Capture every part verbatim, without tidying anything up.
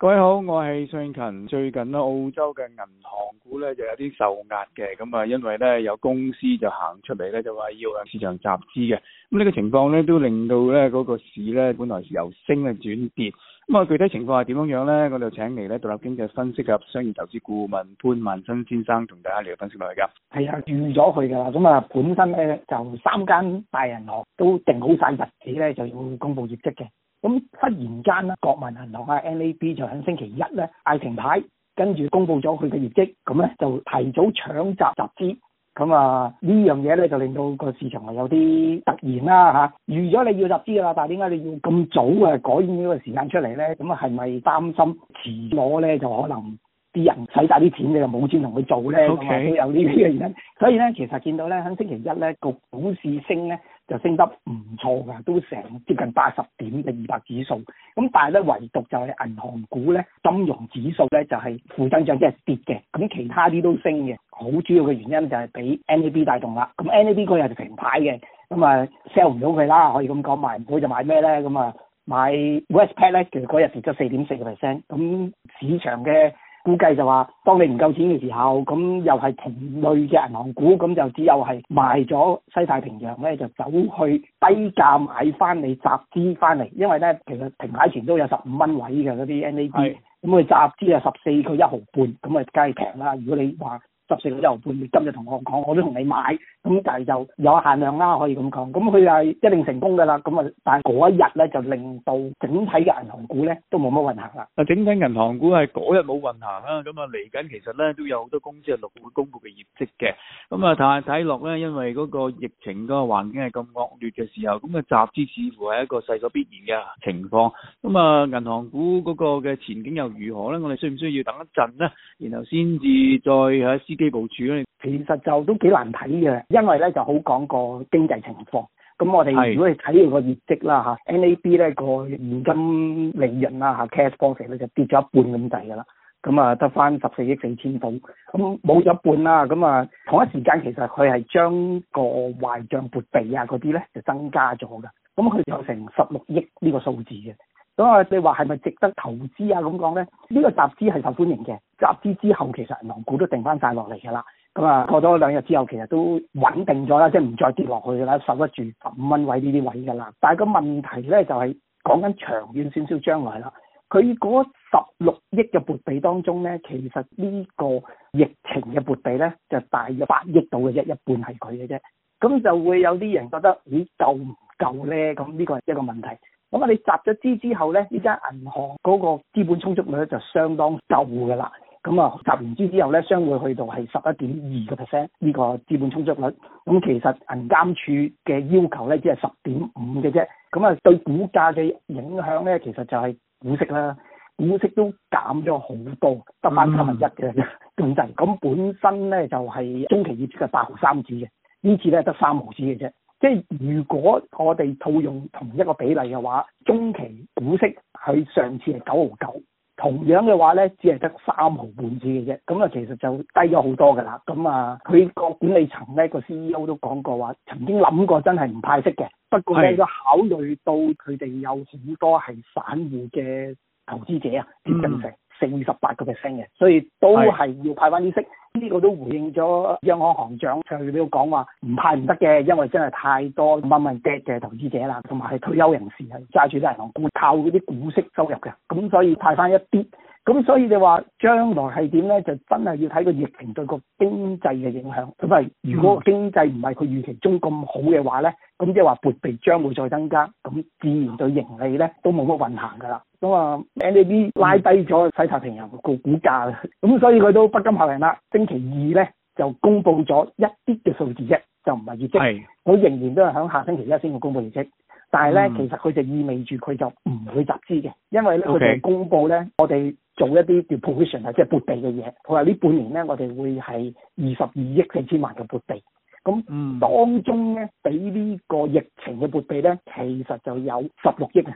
各位好，我係宋勤。最近咧，澳洲嘅銀行股咧就有啲受壓嘅，咁啊，因為咧有公司就行出嚟咧，就話要向市場集資嘅。咁呢個情況咧都令到咧嗰個市咧本來由升咧轉跌。咁啊，具體情況係點樣樣咧？我哋請嚟咧獨立經濟分析及商業投資顧問潘萬新先生同大家嚟分析落去㗎。 係啊，預咗佢㗎啦。咁啊，本身咧就三間大銀行都定好晒日子咧，就要公布業績嘅。咁忽然間咧，國民銀行啊 N A B 就喺星期一咧嗌停牌，跟住公布咗佢嘅業績，咁咧就提早搶集集資。咁啊呢樣嘢咧就令到個市場係有啲突然啦嚇，預咗你要集資㗎啦，但係點解你要咁早啊改呢個時間出嚟咧？咁啊係咪擔心遲攞咧就可能啲人使晒啲錢，你就冇錢同佢做咧？咁啊 Okay. 都有呢啲嘅原因。所以咧其實見到咧喺星期一咧個股市升咧就升得唔錯㗎，都成接近八十點嘅二百指數。咁但係咧唯獨就係銀行股咧、金融指數咧就係負增長，即係跌嘅。咁其他啲都升嘅，好主要嘅原因就係俾 N A B 帶動啦。咁 N A B 嗰日就停牌嘅，咁啊 sell 唔到佢啦，可以咁講，賣唔到就買咩咧？咁啊買 Westpac 咧，其實嗰日跌咗四點四個 percent。咁市場嘅估計就話，當你唔夠錢嘅時候，咁又係同類嘅銀行股，咁就只有係賣咗西太平洋咧，就走去低價買翻你集資翻嚟。因為咧，其實停牌前都有十五蚊位嘅嗰啲 N A B，咁佢集資啊十四個一毫半，咁啊梗係平啦。如果你話十四個一毫半，你今日同我講，我都同你買，咁但係就有限量啦，可以咁講。咁佢係一定成功㗎啦。咁啊，但係嗰一日咧就令到整體嘅銀行股咧都冇乜運行啦。 啊，整體銀行股係嗰日冇運行啦。咁啊嚟緊其實咧都有好多公司係陸續會公布嘅業績嘅。咁啊，但係睇落咧，因為嗰個疫情嗰個環境係咁惡劣嘅時候，咁啊集資似乎係一個勢所必然嘅情況。咁啊，銀行股嗰個嘅前景又如何咧？我哋需唔需要等一陣咧，然後先至再喺司機部署咧？ 其實就都幾難睇嘅，因為咧就好講個經濟情況。咁我哋如果你睇佢個業績啦嚇 ，N A B 咧個現金利潤啦嚇 ，cash profit 咧就跌咗一半咁滯㗎啦。咁啊得翻十四億四千到，咁冇咗一半啦。咁啊同一時間其實佢係將個壞帳撥備啊嗰啲咧就增加咗㗎。咁佢有成十六億呢個數字嘅。咁啊，你話係咪值得投資啊？咁講咧，呢個集資係受歡迎嘅。集資之後，其實銀行股都定翻晒落嚟㗎啦。咁啊，過咗兩日之後，其實都穩定咗啦，即係唔再跌落去㗎啦，守得住十五蚊位呢啲位㗎啦。但係個問題咧，就係講緊長遠少少將來啦。佢嗰十六億嘅撥備當中咧，其實呢個疫情嘅撥備咧，就大約八億到嘅啫，一半係佢嘅啫。咁就會有啲人覺得，咦，夠唔夠咧？咁呢個係一個問題。咁啊，你集咗資之後咧，呢間銀行嗰個資本充足率就相當夠㗎啦。咁啊，集完資之後咧，將會去到係十一點二個 percent 呢個資本充足率。咁其實銀監處嘅要求咧，只係十點五嘅啫。咁啊，對股價嘅影響咧，其實就係股息啦，股息都減咗好多，得翻三分一嘅咁滯。咁本身咧就係中期業績係八毫三子嘅，呢次咧得三毫子嘅啫。即係如果我哋套用同一個比例嘅話，中期股息佢上次係九毫九，同樣嘅話咧，只係得三毫半子嘅啫。咁啊，其實就低咗好多㗎啦。咁啊，佢個管理層咧個 C E O 都講過話，曾經諗過真係唔派息嘅。不過咧都考慮到佢哋有好多係散戶嘅投資者啊，接近成四十八個 percent 嘅，所以都係要派翻啲息。呢個都回應咗央行行長佢都講話唔派唔得嘅，因為真係太多蚊蚊跌嘅投資者啦，同埋係退休人士係揸住啲銀行股靠嗰啲股息收入嘅，咁所以派翻一啲。咁所以你話將來係點咧？就真係要睇個疫情對個經濟嘅影響。咁啊，如果經濟唔係佢預期中咁好嘅話咧，咁即係話撥備將會再增加，咁自然對盈利咧都冇乜運行㗎啦。咁啊 ，N A B 拉低咗西太平洋個股價啦，咁所以佢都不甘後人啦。星期二咧就公布咗一啲嘅數字啫，就唔係業績。佢仍然都係喺下星期一先會公布業績。但係咧，嗯、其實佢就意味住佢就唔會集資嘅，因為咧佢哋公佈咧，我哋做一啲叫 provision 啊，即係撥備嘅嘢。佢話呢半年咧，我哋會係二十二億四千萬嘅撥備。咁、嗯、當中咧，俾呢個疫情嘅撥備咧，其實就有十六億啊。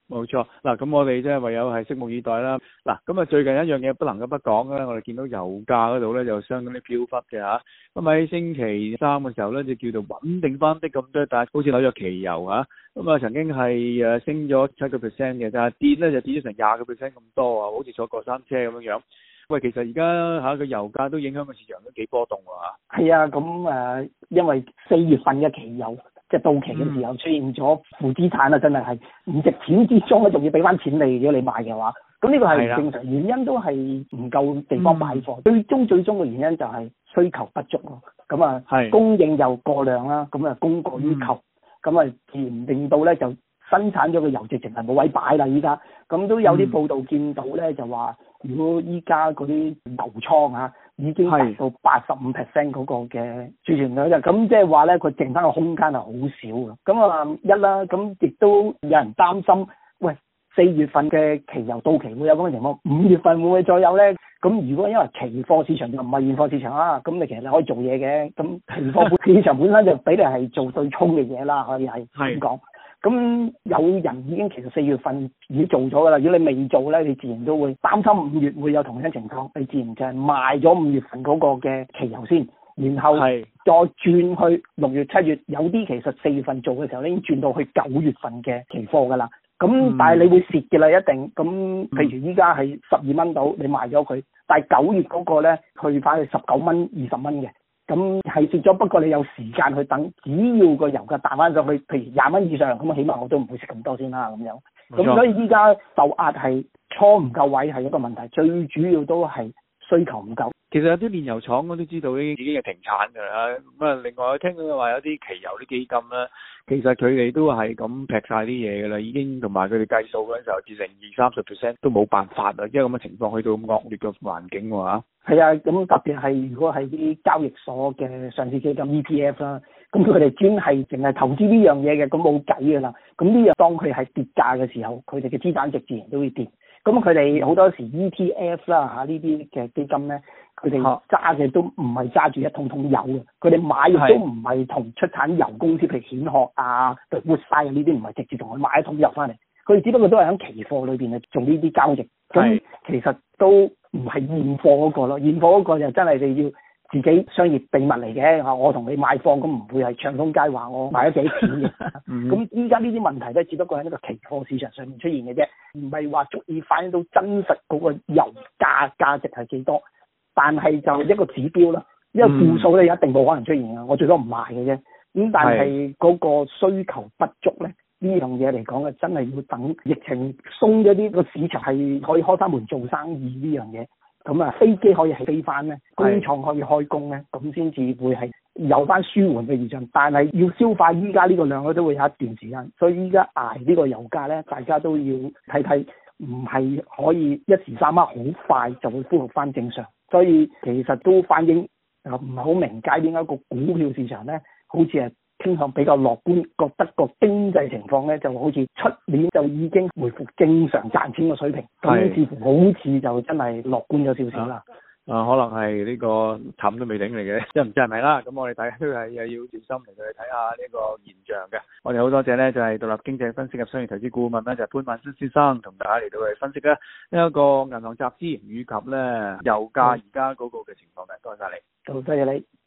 冇錯，嗱咁我哋即係唯有係拭目以待啦。嗱咁啊最近一樣嘢不能夠不講咧，我哋見到油價嗰度咧就相當啲飄忽嘅嚇。咁喺星期三嘅時候咧就叫做穩定翻啲咁多，但係好似紐約期油嚇，咁啊曾經係誒升咗七個 percent 嘅，但係跌咧就跌咗成廿個 percent 咁多啊，好似坐過山車咁樣樣。喂，其實而家嚇個油價都影響個市場都幾波動喎。 係啊，咁誒、呃，因為四月份嘅期油即係到期嘅時候出現咗負資產啊，真係係唔值錢之中咧，仲要俾翻錢你，如果你買嘅話，咁呢個係正常原因，都係唔夠地方擺貨。最終最終嘅原因就係需求不足咯。咁啊，供應又過量啦，咁啊供過於求，咁啊自然令到咧就生產咗嘅油直情係冇位擺啦。依家咁都有啲報道見到咧，就話如果依家嗰啲油倉啊已經達到八十五 percent 嗰個嘅儲存量，咁即係話咧佢剩翻個空間係好少嘅。咁啊一啦，咁亦都有人擔心，喂四月份嘅期油到期會有咁嘅情況，五月份會唔會再有咧？咁如果因為期貨市場就唔係現貨市場啦，咁你其實你可以做嘢嘅。咁期貨市場本身就俾你係做對沖嘅嘢啦，可以係咁講。咁有人已經其實四月份已經做咗噶啦，如果你未做咧，你自然都會擔心五月會有同樣情況，你自然就係賣咗五月份嗰個嘅期油先，然後再轉去六月、七月，有啲其實四月份做嘅時候，你已經轉到去九月份嘅期貨噶啦。咁、嗯、但係你會蝕嘅啦，一定。咁譬如依家係十二蚊到，你賣咗佢，但係九月嗰個咧去翻去十九蚊、二十蚊嘅。咁係蝕咗，不過你有時間去等，只要個油價彈翻上去，譬如廿蚊以上，咁起碼我都唔會蝕咁多先啦，咁樣。咁所以依家受壓係倉唔夠位係一個問題，最主要都係需求唔夠。 其實有啲煉油廠我都知道已經已經係停產㗎啦。咁啊，另外我聽到話有啲期油啲基金咧，其實佢哋都係咁劈晒啲嘢㗎啦，已經同埋佢哋計數嗰陣時候跌成二三十 percent 都冇辦法啦，因為咁嘅情況去到咁惡劣嘅環境喎嚇。係啊，咁特別係如果係啲交易所嘅上市基金 E T F 啦，咁佢哋專係淨係投資呢樣嘢嘅，咁冇計㗎啦。咁呢樣當佢係跌價嘅時候，佢哋嘅資產值自然都會跌。咁佢哋好多時 E T F 啦嚇呢啲嘅基金咧，佢哋揸嘅都唔係揸住一桶桶油嘅，佢哋買亦都唔係同出產油公司，譬如蜆殼啊、活塞呢啲，唔係直接同佢買一桶油翻嚟，佢哋只不過都係喺期貨裏邊啊做呢啲交易。咁其實都唔係現貨嗰個咯，現貨嗰個就真係你要自己商業秘密嚟嘅嚇，我同你買貨咁唔會係唱通街話我買咗幾錢嘅。咁依家呢啲問題咧，只不過喺呢個期貨市場上面出現嘅啫，唔係話足以反映到真實嗰個油價價值係幾多，但係就一個指標啦，因為負數咧一定冇可能出現嘅，我最多唔賣嘅啫。咁但係嗰個需求不足咧。呢樣嘢嚟講嘅，真係要等疫情鬆咗啲，個市場係可以開翻門做生意呢樣嘢。咁啊，飛機可以起飛翻咧，工廠可以開工咧，咁先至會係有翻舒緩嘅現象。但係要消化依家呢個量咧，都會有一段時間。所以依家捱呢個油價咧，大家都要睇睇，唔係可以一時三刻好快就會恢復翻正常。所以其實都反映啊，唔係好明解點解個股票市場咧，好似係傾向比較樂觀，覺得個經濟情況咧就好似出年就已經回復正常賺錢嘅水平，咁似乎好似就真係樂觀咗少少啦。 啊，可能係呢個淡都未頂嚟嘅，即係唔知係咪啦。咁我哋大家都係要小心嚟去睇下呢個現象嘅。我哋好多謝咧，就係獨立經濟分析及商業投資顧問咧，就係潘萬新先生同大家嚟到去分析咧呢一個銀行集資以及咧油價而家嗰個嘅情況嘅。多謝你， 好，多謝你。